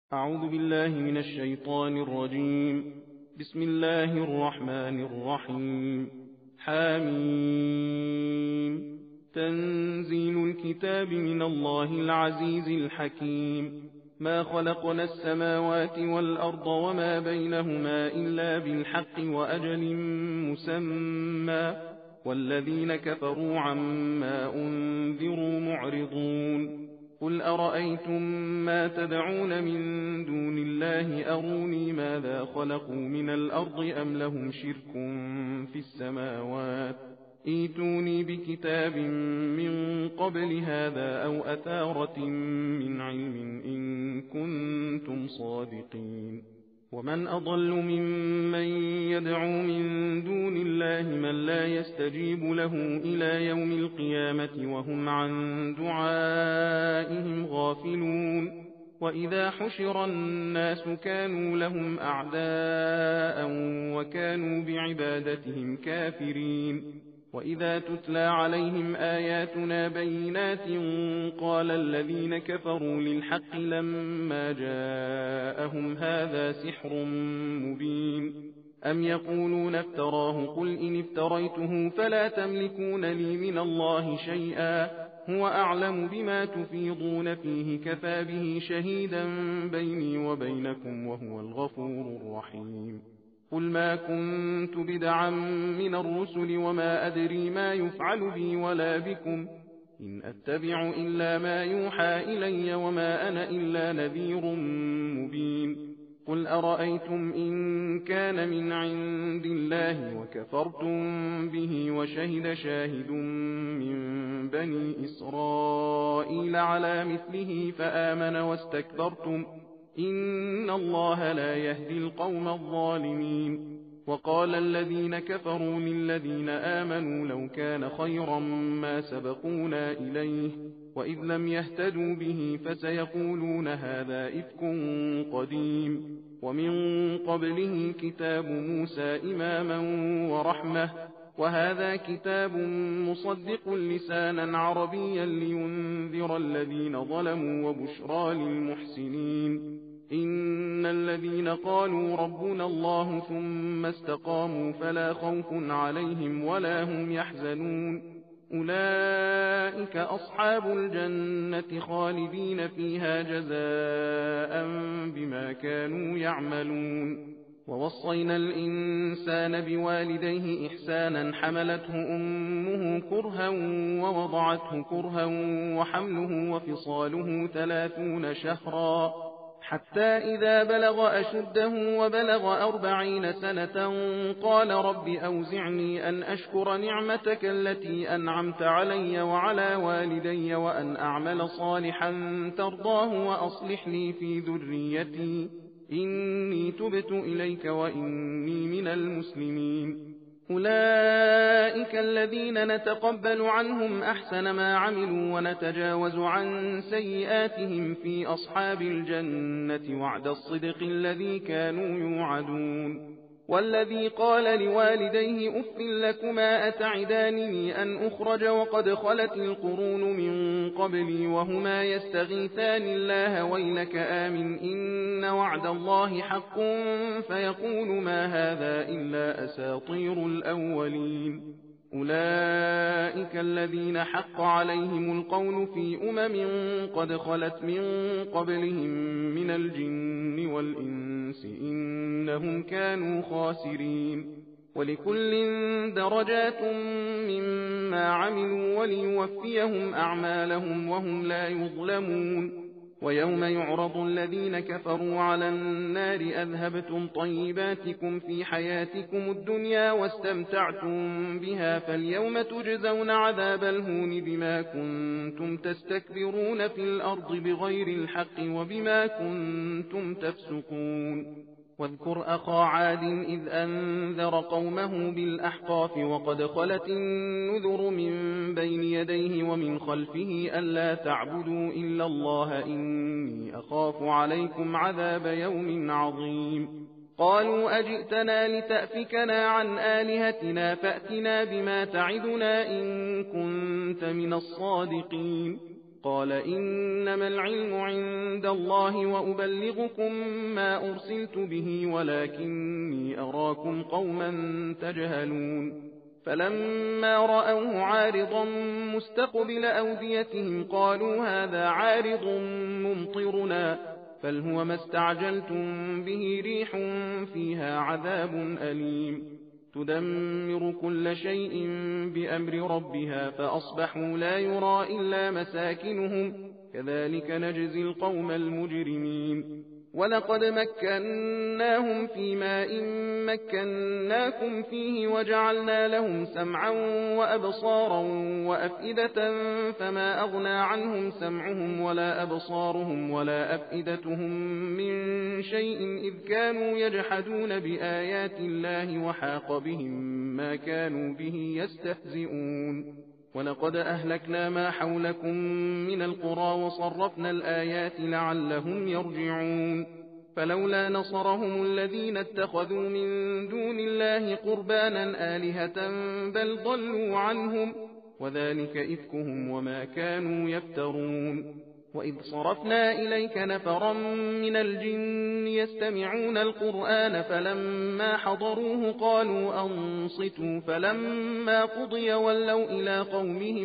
أعوذ بالله من الشيطان الرجيم. بسم الله الرحمن الرحيم. حميم. تنزيل الكتاب من الله العزيز الحكيم. ما خلقنا السماوات والأرض وما بينهما إلا بالحق وأجل مسمى، والذين كفروا عما أنذروا معرضون. قل أرأيتم ما تدعون من دون الله أروني ماذا خلقوا من الأرض أم لهم شرك في السماوات، ائتوني بكتاب من قبل هذا أو أثارة من علم إن كنتم صادقين. ومن أضل ممن يدعو من دون الله من لا يستجيب له إلى يوم القيامة وهم عن دعائهم غافلون. وإذا حشر الناس كانوا لهم أعداء وكانوا بعبادتهم كافرين. وإذا تتلى عليهم آياتنا بينات قال الذين كفروا للحق لما جاءهم هذا سحر مبين. أم يقولون افتراه قل إن افتريته فلا تملكون لي من الله شيئا هو أعلم بما تفيضون فيه كفى به شهيدا بيني وبينكم وهو الغفور الرحيم. قل ما كنت بدعا من الرسل وما أدري ما يفعل بي ولا بكم إن أتبع إلا ما يوحى إلي وما أنا إلا نذير مبين. قل أرأيتم إن كان من عند الله وكفرتم به وشهد شاهد من بني إسرائيل على مثله فآمن واستكبرتم إن الله لا يهدي القوم الظالمين. وقال الذين كفروا للذين آمنوا لو كان خيرا ما سبقونا إليه وإذ لم يهتدوا به فسيقولون هذا إفك قديم. ومن قبله كتاب موسى إماما ورحمة وهذا كتاب مصدق لسانا عربيا لينذر الذين ظلموا وبشرى للمحسنين. إن الذين قالوا ربنا الله ثم استقاموا فلا خوف عليهم ولا هم يحزنون أولئك أصحاب الجنة خالدين فيها جزاء بما كانوا يعملون. ووصينا الإنسان بوالديه إحسانا حملته أمه كرها ووضعته كرها وحمله وفصاله 30 شهرا حتى إذا بلغ أشده وبلغ 40 سنة قال رب أوزعني أن أشكر نعمتك التي أنعمت علي وعلى والدي وأن أعمل صالحا ترضاه وأصلح لي في ذريتي إني تبت إليك وإني من المسلمين. أولئك الذين نتقبل عنهم أحسن ما عملوا ونتجاوز عن سيئاتهم في أصحاب الجنة وعد الصدق الذي كانوا يوعدون. والذي قال لوالديه أف لكما أتعدانني أن أخرج وقد خلت القرون من قبلي وهما يستغيثان الله ويلك آمن إن وعد الله حق فيقول ما هذا إلا أساطير الأولين. أولئك الذين حق عليهم القول في قد خلت من قبلهم من الجن والإنس إنهم كانوا خاسرين. ولكل درجات مما عملوا وليوفيهم أعمالهم وهم لا يظلمون. ويوم يعرض الذين كفروا على النار أذهبتم طيباتكم في حياتكم الدنيا واستمتعتم بها فاليوم تجزون عذاب الهون بما كنتم تستكبرون في الأرض بغير الحق وبما كنتم تفسقون. واذكر أخا عاد إذ أنذر قومه بالأحقاف وقد خلت النذر من بين يديه ومن خلفه ألا تعبدوا إلا الله إني أخاف عليكم عذاب يوم عظيم. قالوا أجئتنا لتأفكنا عن آلهتنا فأتنا بما تعدنا إن كنت من الصادقين. قال إنما العلم عند الله وأبلغكم ما أرسلت به ولكني أراكم قوما تجهلون فلما رأوه عارضا مستقبل أوديتهم قالوا هذا عارض ممطرنا بل هو ما استعجلتم به ريح فيها عذاب أليم تدمر كل شيء بأمر ربها فأصبحوا لا يرى إلا مساكنهم كذلك نجزي القوم المجرمين ولقد مكناهم في ماء مكناكم فيه وجعلنا لهم سمعا وأبصارا وأفئدة فما أغنى عنهم سمعهم ولا أبصارهم ولا أفئدتهم من شيء إذ كانوا يجحدون بآيات الله وحاق بهم ما كانوا به يستهزئون ولقد أهلكنا ما حولكم من القرى وصرفنا الآيات لعلهم يرجعون فلولا نصرهم الذين اتخذوا من دون الله قربانا آلهة بل ضلوا عنهم وذلك إفكهم وما كانوا يفترون وإذ صرفنا إليك نفرا من الجن يستمعون القرآن فلما حضروه قالوا أنصتوا فلما قضي ولوا إلى قومهم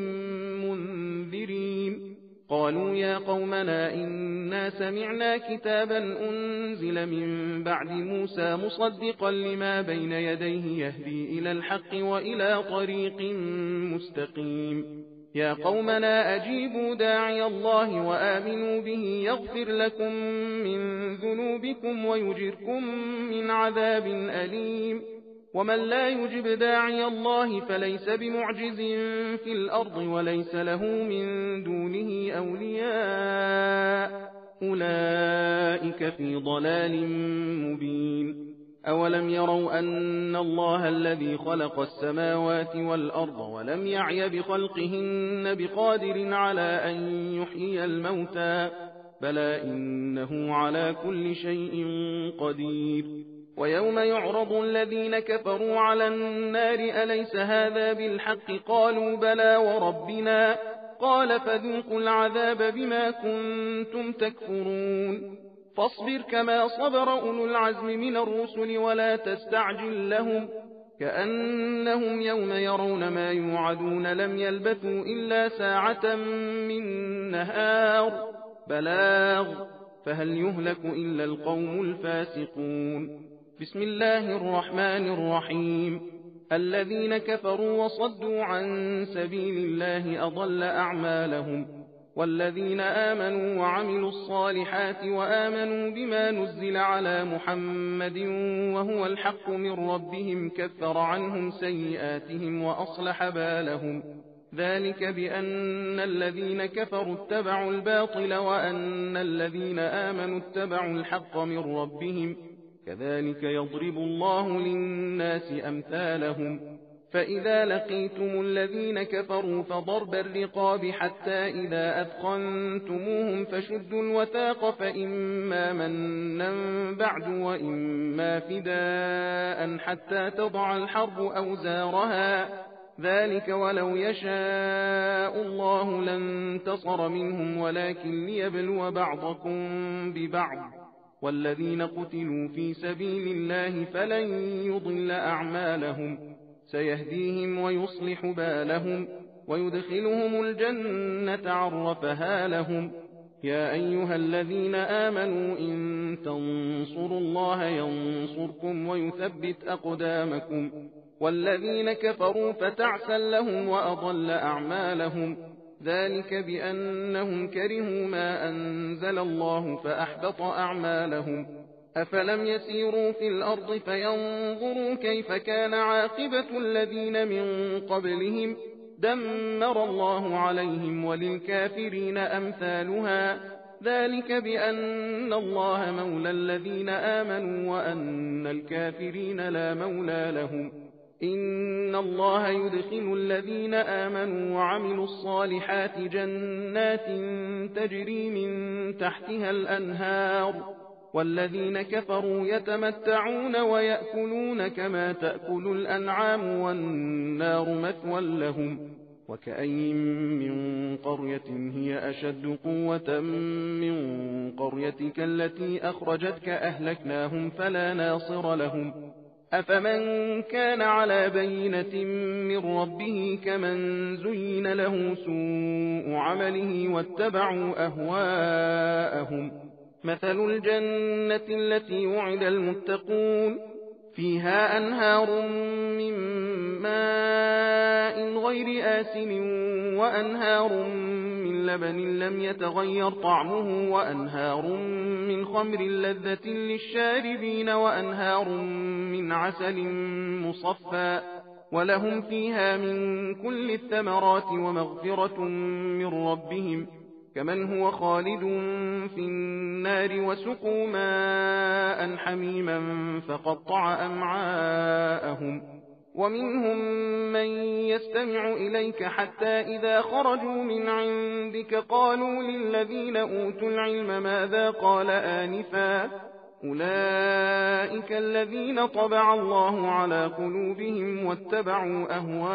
منذرين قالوا يا قومنا إنا سمعنا كتابا أنزل من بعد موسى مصدقا لما بين يديه يهدي إلى الحق وإلى طريق مستقيم يا قومنا أجيبوا داعي الله وآمنوا به يغفر لكم من ذنوبكم ويجركم من عذاب أليم ومن لا يجب داعي الله فليس بمعجز في الأرض وليس له من دونه أولياء أولئك في ضلال مبين أولم يروا أن الله الذي خلق السماوات والأرض ولم يعي بخلقهن بقادر على أن يحيي الموتى بلى إنه على كل شيء قدير ويوم يعرض الذين كفروا على النار أليس هذا بالحق قالوا بلى وربنا قال فذوقوا العذاب بما كنتم تكفرون فاصبر كما صبر أولو العزم من الرسل ولا تستعجل لهم كأنهم يوم يرون ما يوعدون لم يلبثوا إلا ساعة من نهار بلاغ فهل يهلك إلا القوم الفاسقون بسم الله الرحمن الرحيم الذين كفروا وصدوا عن سبيل الله أضل أعمالهم والذين آمنوا وعملوا الصالحات وآمنوا بما نزل على محمد وهو الحق من ربهم كفر عنهم سيئاتهم وأصلح بالهم ذلك بأن الذين كفروا اتبعوا الباطل وأن الذين آمنوا اتبعوا الحق من ربهم كذلك يضرب الله للناس أمثالهم فإذا لقيتم الذين كفروا فضرب الرقاب حتى إذا أثخنتموهم فشدوا الوثاق فإما منا بعد وإما فداء حتى تضع الحرب أوزارها ذلك ولو يشاء الله لانتصر منهم ولكن ليبلو بعضكم ببعض والذين قتلوا في سبيل الله فلن يضل أعمالهم سيهديهم ويصلح بالهم ويدخلهم الجنة عرفها لهم يا أيها الذين آمنوا إن تنصروا الله ينصركم ويثبت أقدامكم والذين كفروا فتعسا لهم وأضل أعمالهم ذلك بأنهم كرهوا ما أنزل الله فأحبط أعمالهم أفلم يسيروا في الأرض فينظروا كيف كان عاقبة الذين من قبلهم دمر الله عليهم وللكافرين أمثالها ذلك بأن الله مولى الذين آمنوا وأن الكافرين لا مولى لهم إن الله يدخل الذين آمنوا وعملوا الصالحات جنات تجري من تحتها الأنهار والذين كفروا يتمتعون ويأكلون كما تأكل الأنعام والنار مثوى لهم وكأين من قرية هي أشد قوة من قريتك التي أخرجتك أهلكناهم فلا ناصر لهم أفمن كان على بينة من ربه كمن زين له سوء عمله واتبعوا أهواءهم مثل الجنة التي وعد المتقون فيها أنهار من ماء غير آسن وأنهار من لبن لم يتغير طعمه وأنهار من خمر لذة للشاربين وأنهار من عسل مصفى ولهم فيها من كل الثمرات ومغفرة من ربهم كمن هو خالد في النار وسقوا ماء حميما فقطع أمعاءهم ومنهم من يستمع إليك حتى إذا خرجوا من عندك قالوا للذين أوتوا العلم ماذا قال آنفا أولئك الذين طبع الله على قلوبهم واتبعوا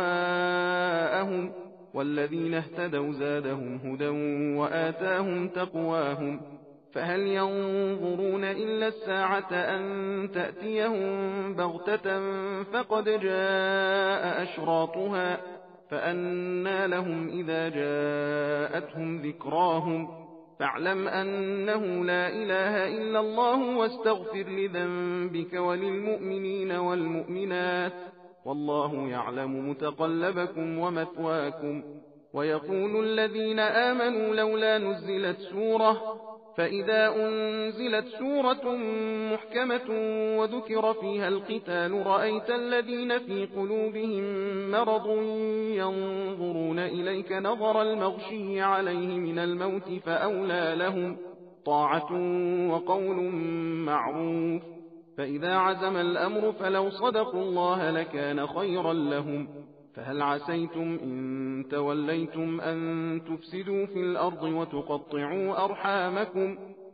أهواءهم والذين اهتدوا زادهم هدى وآتاهم تقواهم فهل ينظرون إلا الساعة أن تأتيهم بغتة فقد جاء أشراطها فأنى لهم إذا جاءتهم ذكراهم فاعلم أنه لا إله إلا الله واستغفر لذنبك وللمؤمنين والمؤمنات والله يعلم متقلبكم ومثواكم ويقول الذين آمنوا لولا نزلت سورة فإذا أنزلت سورة محكمة وذكر فيها القتال رأيت الذين في قلوبهم مرض ينظرون إليك نظر المغشي عليه من الموت فأولى لهم طاعة وقول معروف فإذا عزم الأمر فلو صدقوا الله لكان خيرا لهم فهل عسيتم إن توليتم أن تفسدوا في الأرض وتقطعوا أرحامكم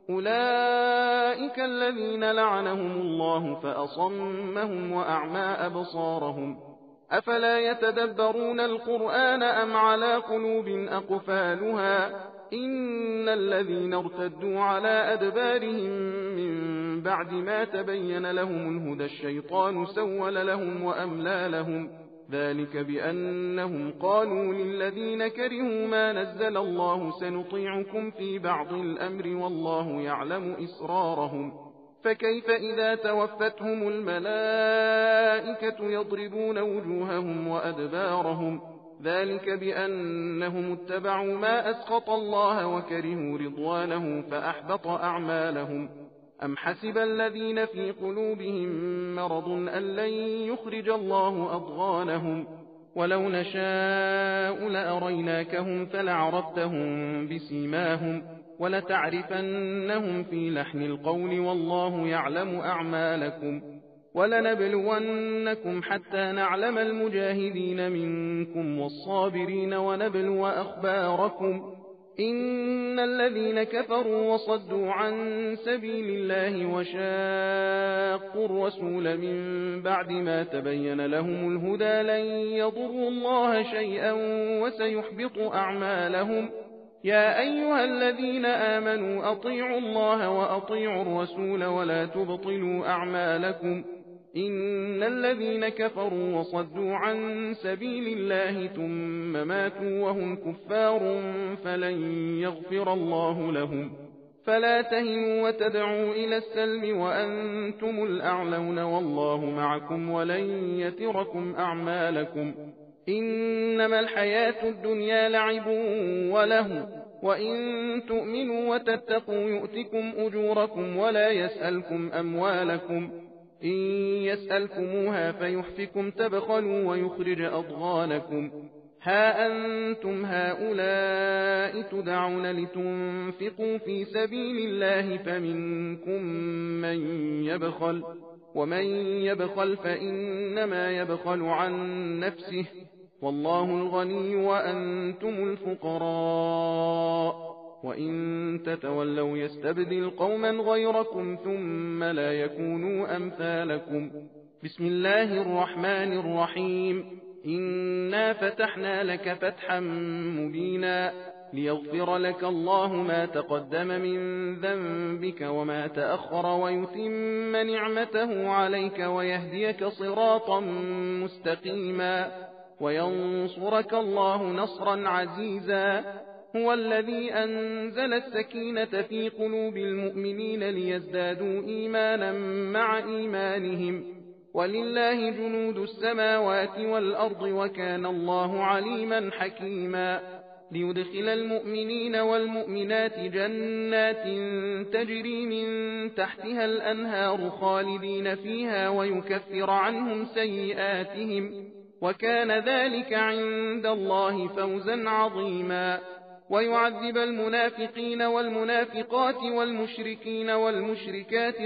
أولئك الذين لعنهم الله فأصمهم وأعمى أبصارهم أفلا يتدبرون القرآن أم على قلوب أقفالها إن الذين ارتدوا على أدبارهم من بعد ما تبين لهم الهدى الشيطان سول لهم وأملى لهم ذلك بأنهم قالوا للذين كرهوا ما نزل الله سنطيعكم في بعض الأمر والله يعلم إسرارهم فكيف إذا توفتهم الملائكة يضربون وجوههم وأدبارهم ذلك بأنهم اتبعوا ما أسخط الله وكرهوا رضوانه فأحبط أعمالهم أم حسب الذين في قلوبهم مرض أن لن يخرج الله أضغانهم ولو نشاء لأريناكهم فلعرفتهم بسيماهم ولتعرفنهم في لحن القول والله يعلم أعمالكم ولنبلونكم حتى نعلم المجاهدين منكم والصابرين ونبلو أخباركم إن الذين كفروا وصدوا عن سبيل الله وشاقوا الرسول من بعد ما تبين لهم الهدى لن يضروا الله شيئا وسيحبط أعمالهم يا أيها الذين آمنوا أطيعوا الله وأطيعوا الرسول ولا تبطلوا أعمالكم إن الذين كفروا وصدوا عن سبيل الله ثم ماتوا وهم كفار فلن يغفر الله لهم فلا تهنوا وتدعوا إلى السلم وأنتم الأعلون والله معكم ولن يتركم أعمالكم إنما الحياة الدنيا لعب وله وإن تؤمنوا وتتقوا يؤتكم أجوركم ولا يسألكم أموالكم إن يسألكموها فيحفكم تبخلوا ويخرج أضغانكم ها أنتم هؤلاء تدعون لتنفقوا في سبيل الله فمنكم من يبخل ومن يبخل فإنما يبخل عن نفسه والله الغني وأنتم الفقراء وإن تتولوا يستبدل قوما غيركم ثم لا يكونوا أمثالكم بسم الله الرحمن الرحيم إنا فتحنا لك فتحا مبينا ليغفر لك الله ما تقدم من ذنبك وما تأخر ويتم نعمته عليك ويهديك صراطا مستقيما وينصرك الله نصرا عزيزا هو الذي أنزل السكينة في قلوب المؤمنين ليزدادوا إيمانا مع إيمانهم ولله جنود السماوات والأرض وكان الله عليما حكيما ليدخل المؤمنين والمؤمنات جنات تجري من تحتها الأنهار خالدين فيها ويكفر عنهم سيئاتهم وكان ذلك عند الله فوزا عظيما ويعذب المنافقين والمنافقات والمشركين والمشركات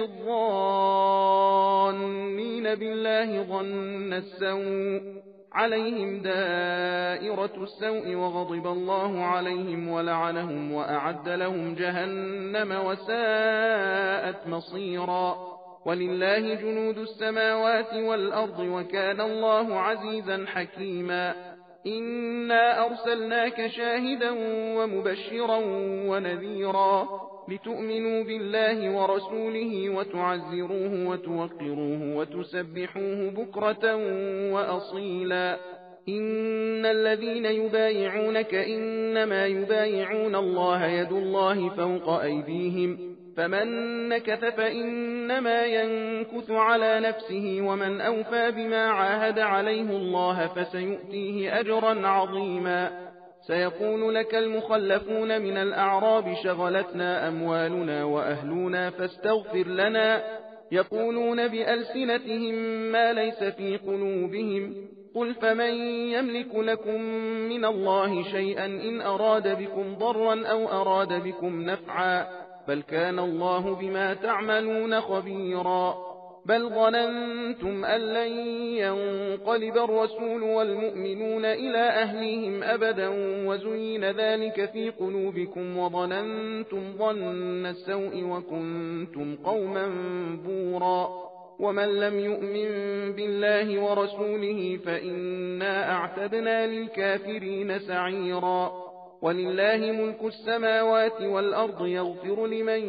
الظانين بالله ظن السوء عليهم دائرة السوء وغضب الله عليهم ولعنهم وأعد لهم جهنم وساءت مصيرا ولله جنود السماوات والأرض وكان الله عزيزا حكيما إنا أرسلناك شاهدا ومبشرا ونذيرا لتؤمنوا بالله ورسوله وتعزروه وتوقروه وتسبحوه بكرة وأصيلا إن الذين يبايعونك إنما يبايعون الله يد الله فوق أيديهم فمن نكث فإنما ينكث على نفسه ومن أوفى بما عاهد عليه الله فسيؤتيه أجرا عظيما سيقول لك المخلفون من الأعراب شغلتنا أموالنا وأهلنا فاستغفر لنا يقولون بألسنتهم ما ليس في قلوبهم قل فمن يملك لكم من الله شيئا إن أراد بكم ضرا أو أراد بكم نفعا بل كان الله بما تعملون خبيرا بل ظننتم أن لن ينقلب الرسول والمؤمنون إلى أهليهم أبدا وزين ذلك في قلوبكم وظننتم ظن السوء وكنتم قوما بورا ومن لم يؤمن بالله ورسوله فإنا أعتدنا للكافرين سعيرا ولله ملك السماوات والأرض يغفر لمن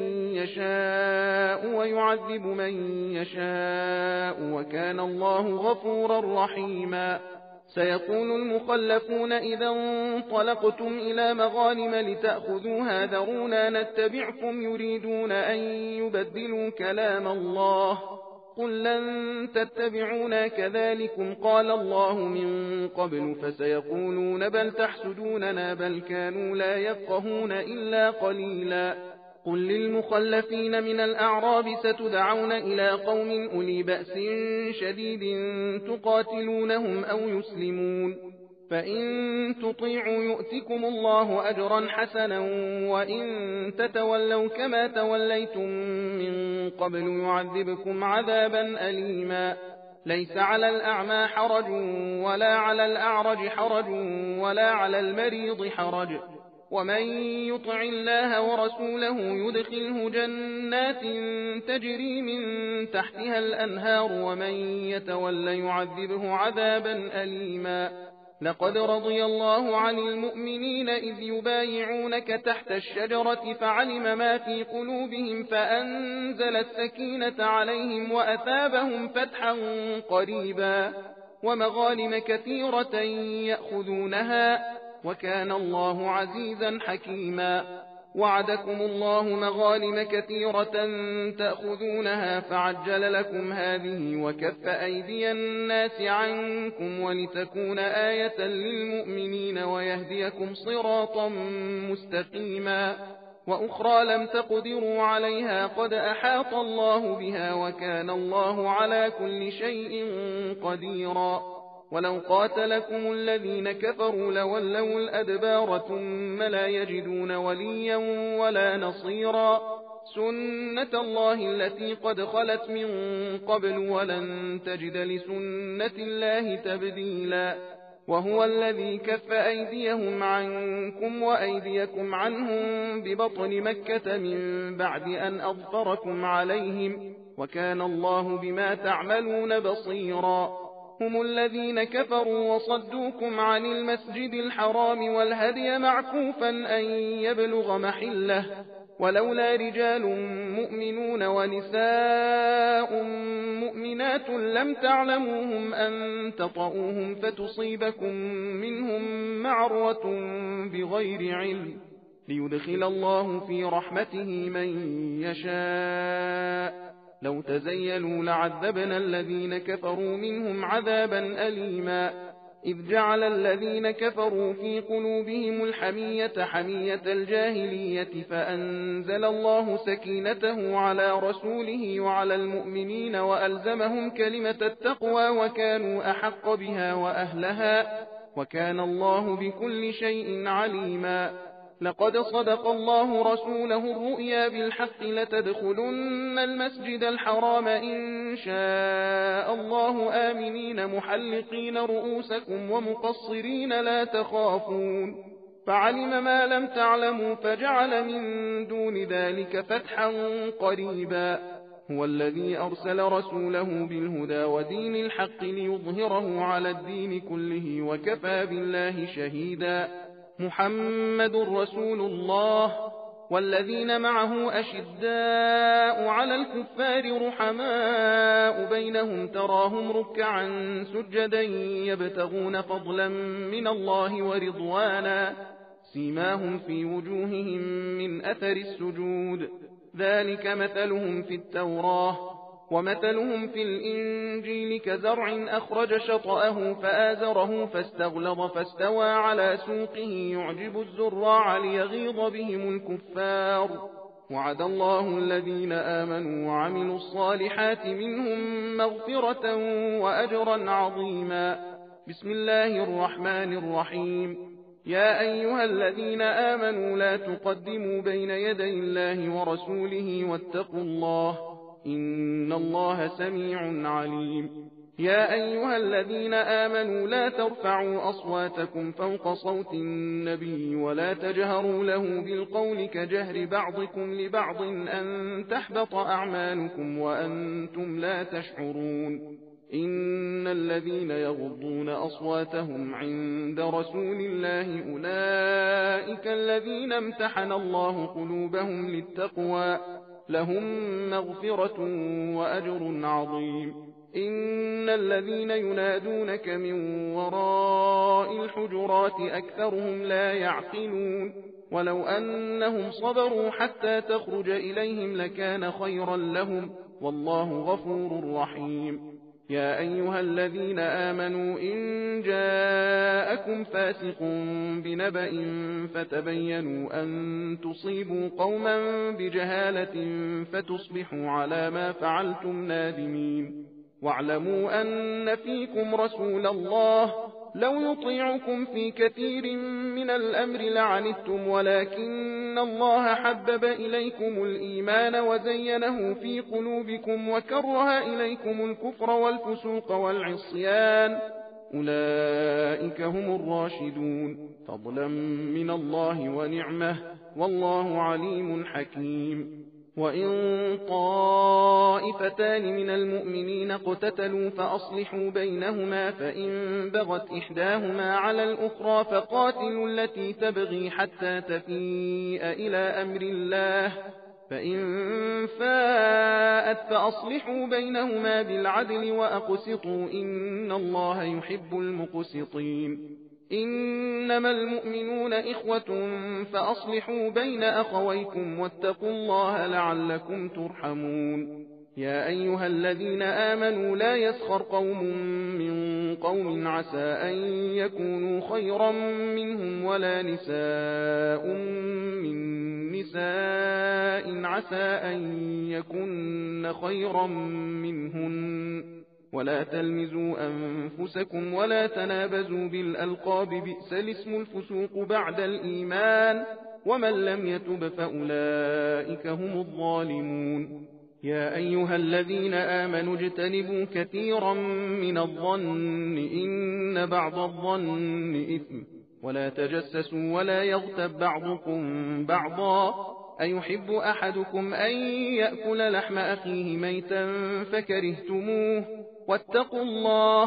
يشاء ويعذب من يشاء وكان الله غفورا رحيما سيقول المخلفون إذا انطلقتم إلى مغانم لتأخذوها ذرونا نتبعكم يريدون أن يبدلوا كلام الله قل لن تتبعونا كذلكم قال الله من قبل فسيقولون بل تحسدوننا بل كانوا لا يفقهون إلا قليلا قل للمخلفين من الأعراب ستدعون إلى قوم أولي بأس شديد تقاتلونهم أو يسلمون فإن تطيعوا يؤتكم الله أجرا حسنا وإن تتولوا كما توليتم من قبل يعذبكم عذابا أليما ليس على الأعمى حرج ولا على الأعرج حرج ولا على المريض حرج ومن يطع الله ورسوله يدخله جنات تجري من تحتها الأنهار ومن يتولى يعذبه عذابا أليما لقد رضي الله عن المؤمنين إذ يبايعونك تحت الشجرة فعلم ما في قلوبهم فأنزل السكينة عليهم وأثابهم فتحا قريبا ومغانم كثيرة يأخذونها وكان الله عزيزا حكيما وعدكم الله مغانم كثيرة تأخذونها فعجل لكم هذه وكف أيدي الناس عنكم ولتكون آية للمؤمنين ويهديكم صراطا مستقيما وأخرى لم تقدروا عليها قد أحاط الله بها وكان الله على كل شيء قديرا ولو قاتلكم الذين كفروا لولوا الأدبار ثم لا يجدون وليا ولا نصيرا سنة الله التي قد خلت من قبل ولن تجد لسنة الله تبديلا وهو الذي كف أيديهم عنكم وأيديكم عنهم ببطن مكة من بعد أن أظفركم عليهم وكان الله بما تعملون بصيرا هم الذين كفروا وصدوكم عن المسجد الحرام والهدي معكوفا أن يبلغ محله ولولا رجال مؤمنون ونساء مؤمنات لم تعلموهم أن تطؤوهم فتصيبكم منهم معرة بغير علم ليدخل الله في رحمته من يشاء لو تزيلوا لعذبنا الذين كفروا منهم عذابا أليما إذ جعل الذين كفروا في قلوبهم الحمية حمية الجاهلية فأنزل الله سكينته على رسوله وعلى المؤمنين وألزمهم كلمة التقوى وكانوا أحق بها وأهلها وكان الله بكل شيء عليما لقد صدق الله رسوله الرؤيا بالحق لتدخلن المسجد الحرام إن شاء الله آمنين محلقين رؤوسكم ومقصرين لا تخافون فعلم ما لم تعلموا فجعل من دون ذلك فتحا قريبا هو الذي أرسل رسوله بالهدى ودين الحق ليظهره على الدين كله وكفى بالله شهيدا محمد رسول الله والذين معه أشداء على الكفار رحماء بينهم تراهم ركعا سجدا يبتغون فضلا من الله ورضوانا سيماهم في وجوههم من أثر السجود ذلك مثلهم في التوراة ومثلهم في الإنجيل كزرع أخرج شطأه فآزره فاستغلظ فاستوى على سوقه يعجب الزراع ليغيظ بهم الكفار وعد الله الذين آمنوا وعملوا الصالحات منهم مغفرة وأجرا عظيما بسم الله الرحمن الرحيم يا أيها الذين آمنوا لا تقدموا بين يدي الله ورسوله واتقوا الله إن الله سميع عليم يا أيها الذين آمنوا لا ترفعوا أصواتكم فوق صوت النبي ولا تجهروا له بالقول كجهر بعضكم لبعض أن تحبط أعمالكم وأنتم لا تشعرون إن الذين يغضون أصواتهم عند رسول الله أولئك الذين امتحن الله قلوبهم للتقوى لهم مغفرة وأجر عظيم إن الذين ينادونك من وراء الحجرات أكثرهم لا يعقلون ولو أنهم صبروا حتى تخرج إليهم لكان خيرا لهم والله غفور رحيم يا أيها الذين آمنوا إن جاءكم فاسق بنبأ فتبينوا أن تصيبوا قوما بجهالة فتصبحوا على ما فعلتم نادمين واعلموا أن فيكم رسول الله لو يطيعكم في كثير من الأمر لعنتم ولكن الله حبب إليكم الإيمان وزينه في قلوبكم وكره إليكم الكفر والفسوق والعصيان أولئك هم الراشدون فضلا من الله ونعمه والله عليم حكيم وإن طائفتان من المؤمنين اقتتلوا فأصلحوا بينهما فإن بغت إحداهما على الأخرى فقاتلوا التي تبغي حتى تفيء إلى أمر الله فإن فاءت فأصلحوا بينهما بالعدل وأقسطوا إن الله يحب المقسطين إنما المؤمنون إخوة فأصلحوا بين أخويكم واتقوا الله لعلكم ترحمون يا أيها الذين آمنوا لا يسخر قوم من قوم عسى أن يكونوا خيرا منهم ولا نساء من نساء عسى أن يكن خيرا منهن ولا تلمزوا أنفسكم ولا تنابزوا بالألقاب بئس الاسم الفسوق بعد الإيمان ومن لم يتب فأولئك هم الظالمون يا أيها الذين آمنوا اجتنبوا كثيرا من الظن إن بعض الظن إثم ولا تجسسوا ولا يغتب بعضكم بعضا أيحب أحدكم أن يأكل لحم أخيه ميتا فكرهتموه واتقوا الله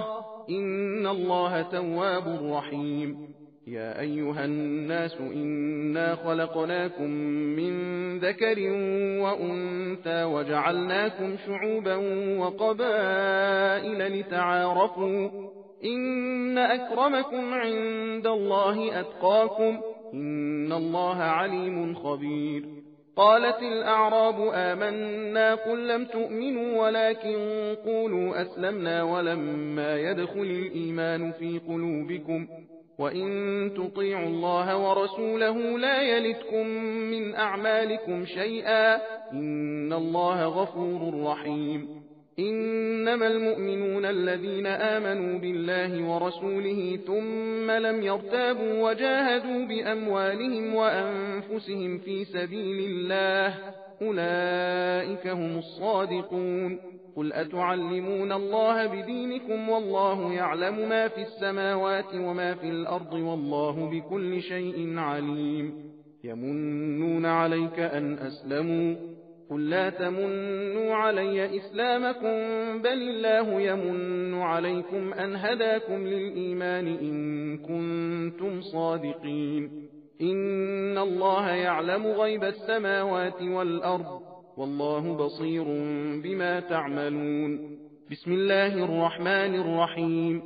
إن الله تواب رحيم. يا أيها الناس إنا خلقناكم من ذكر وأنثى وجعلناكم شعوبا وقبائل لتعارفوا إن أكرمكم عند الله أتقاكم إن الله عليم خبير. قالت الأعراب آمنا قل لم تؤمنوا ولكن قولوا أسلمنا ولما يدخل الإيمان في قلوبكم وإن تطيعوا الله ورسوله لا يلتكم من أعمالكم شيئا إن الله غفور رحيم. إنما المؤمنون الذين آمنوا بالله ورسوله ثم لم يرتابوا وجاهدوا بأموالهم وأنفسهم في سبيل الله أولئك هم الصادقون. قل أتعلمون الله بدينكم والله يعلم ما في السماوات وما في الأرض والله بكل شيء عليم. يمنون عليك أن أسلموا قل لا تمنوا علي إسلامكم بل الله يمن عليكم أن هداكم للإيمان إن كنتم صادقين. إن الله يعلم غيب السماوات والأرض والله بصير بما تعملون. بسم الله الرحمن الرحيم.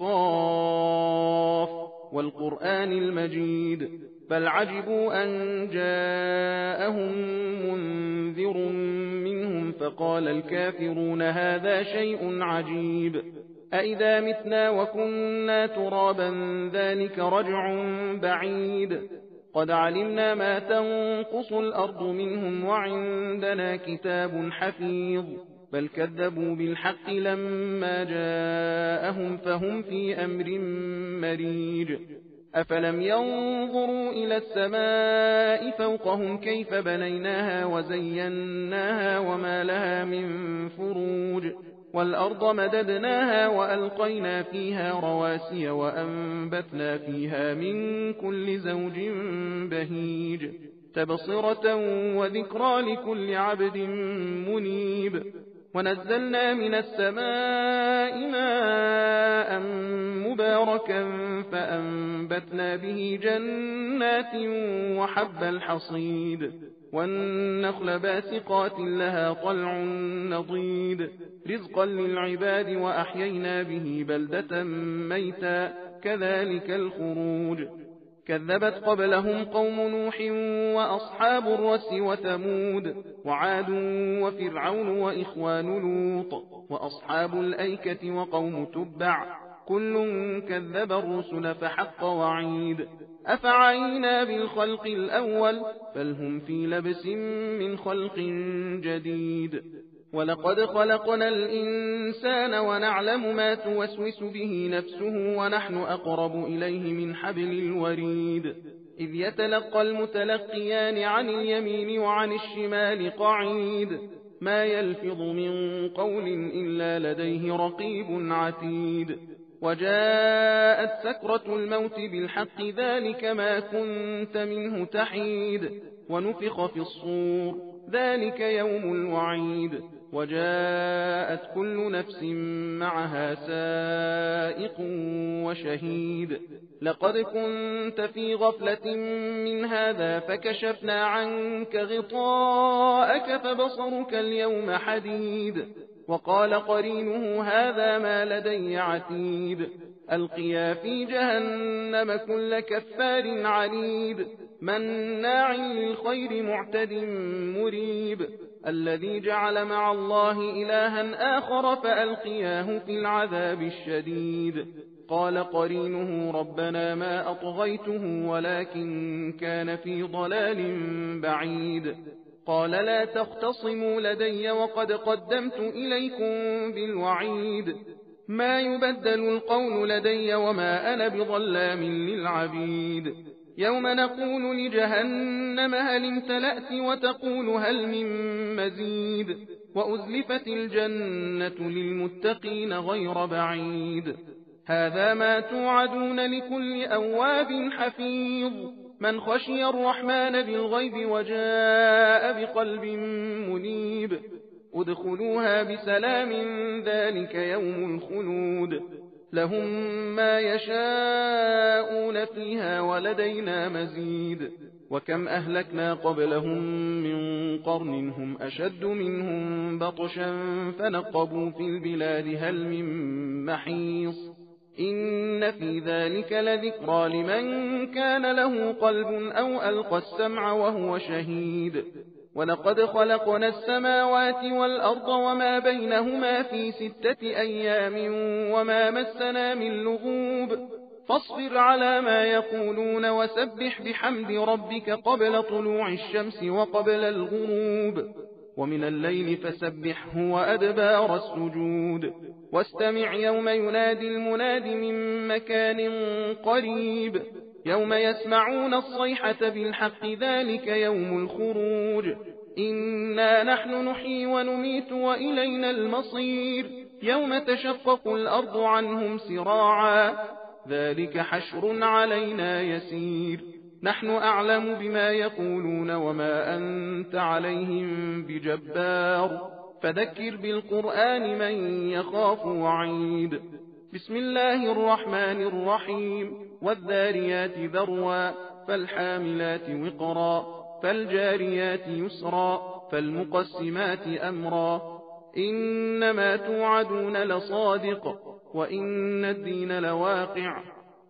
قاف والقرآن المجيد بل عجبوا أن جاءهم منذر منهم فقال الكافرون هذا شيء عجيب أئذا متنا وكنا ترابا ذلك رجع بعيد قد علمنا ما تنقص الأرض منهم وعندنا كتاب حفيظ بل كذبوا بالحق لما جاءهم فهم في أمر مريج. أفلم ينظروا إلى السماء فوقهم كيف بنيناها وزيناها وما لها من فروج والأرض مددناها وألقينا فيها رواسي وأنبتنا فيها من كل زوج بهيج تبصرة وذكرى لكل عبد منيب. ونزلنا من السماء ماء مباركا فأنبتنا به جنات وحب الحصيد والنخل باسقات لها طلع نضيد رزقا للعباد وأحيينا به بلدة ميتا كذلك الخروج. كذبت قبلهم قوم نوح وأصحاب الرس وثمود وعاد وفرعون وإخوان لوط وأصحاب الأيكة وقوم تبع كل كذب الرسل فحق وعيد. أفعينا بالخلق الأول بل هم في لبس من خلق جديد. ولقد خلقنا الإنسان ونعلم ما توسوس به نفسه ونحن أقرب إليه من حبل الوريد إذ يتلقى المتلقيان عن اليمين وعن الشمال قعيد ما يلفظ من قول إلا لديه رقيب عتيد. وجاءت سكرة الموت بالحق ذلك ما كنت منه تحيد ونفخ في الصور ذلك يوم الوعيد. وجاءت كل نفس معها سائق وشهيد. لقد كنت في غفلة من هذا فكشفنا عنك غطاءك فبصرك اليوم حديد. وقال قرينه هذا ما لدي عتيد ألقيا في جهنم كل كفار عنيد مناع للخير معتد مريب الذي جعل مع الله إلها آخر فألقياه في العذاب الشديد. قال قرينه ربنا ما أطغيته ولكن كان في ضلال بعيد. قال لا تختصموا لدي وقد قدمت إليكم بالوعيد ما يبدل القول لدي وما أنا بظلام للعبيد. يوم نقول لجهنم هل امتلأت وتقول هل من مزيد وأزلفت الجنة للمتقين غير بعيد. هذا ما توعدون لكل أواب حفيظ من خشي الرحمن بالغيب وجاء بقلب منيب ادخلوها بسلام ذلك يوم الخلود. لهم ما يشاءون فيها ولدينا مزيد وكم أهلكنا قبلهم من قرن هم أشد منهم بطشا فنقبوا في البلاد هل من محيص إن في ذلك لذكرى لمن كان له قلب أو ألقى السمع وهو شهيد ولقد خلقنا السماوات والأرض وما بينهما في 6 أيام وما مسنا من لغوب فاصبر على ما يقولون وسبح بحمد ربك قبل طلوع الشمس وقبل الغروب ومن الليل فسبحه وأدبار السجود واستمع يوم ينادي المناد من مكان قريب يوم يسمعون الصيحة بالحق ذلك يوم الخروج إنا نحن نحيي ونميت وإلينا المصير يوم تشقق الأرض عنهم سراعا ذلك حشر علينا يسير نحن أعلم بما يقولون وما أنت عليهم بجبار فذكر بالقرآن من يخاف وعيد بسم الله الرحمن الرحيم والذاريات ذروا فالحاملات وقرا فالجاريات يسرا فالمقسمات أمرا إنما توعدون لصادق وإن الدين لواقع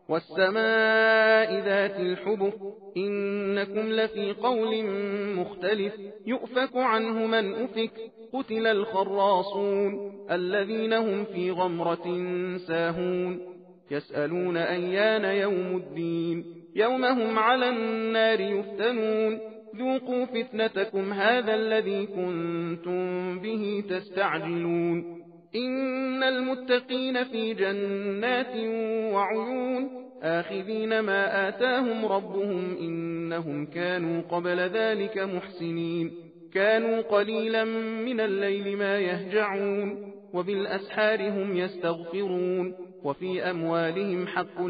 والسماء ذات الحبك إنكم لفي قول مختلف يؤفك عنه من أفك قتل الخراصون الذين هم في غمرة ساهون يسألون أيان يوم الدين يوم هم على النار يفتنون ذوقوا فتنتكم هذا الذي كنتم به تستعجلون إن المتقين في جنات وعيون آخذين ما آتاهم ربهم إنهم كانوا قبل ذلك محسنين كانوا قليلا من الليل ما يهجعون وبالأسحار هم يستغفرون وفي أموالهم حق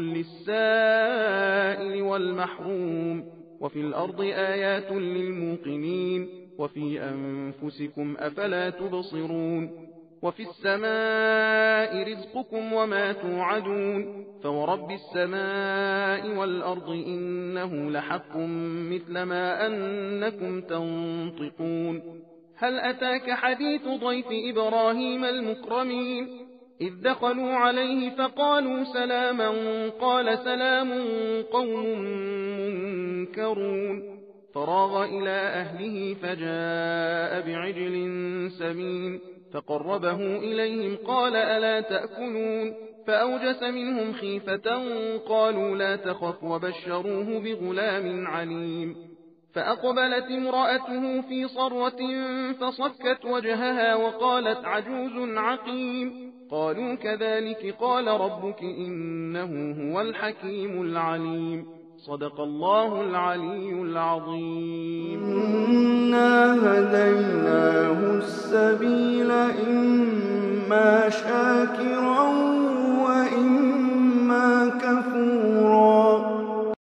للسائل والمحروم وفي الأرض آيات للموقنين وفي أنفسكم أفلا تبصرون وفي السماء رزقكم وما توعدون فورب السماء والأرض إنه لحق مثل ما أنكم تنطقون هل أتاك حديث ضيف إبراهيم المكرمين إذ دخلوا عليه فقالوا سلاما قال سلام قوم منكرون فراغ إلى أهله فجاء بعجل سمين فقربه إليهم قال ألا تأكلون فأوجس منهم خيفة قالوا لا تخف وبشروه بغلام عليم فأقبلت امرأته في صرة فصكت وجهها وقالت عجوز عقيم قالوا كذلك قال ربك إنه هو الحكيم العليم صدق الله العلي العظيم إنا هديناه السبيل إما شاكرا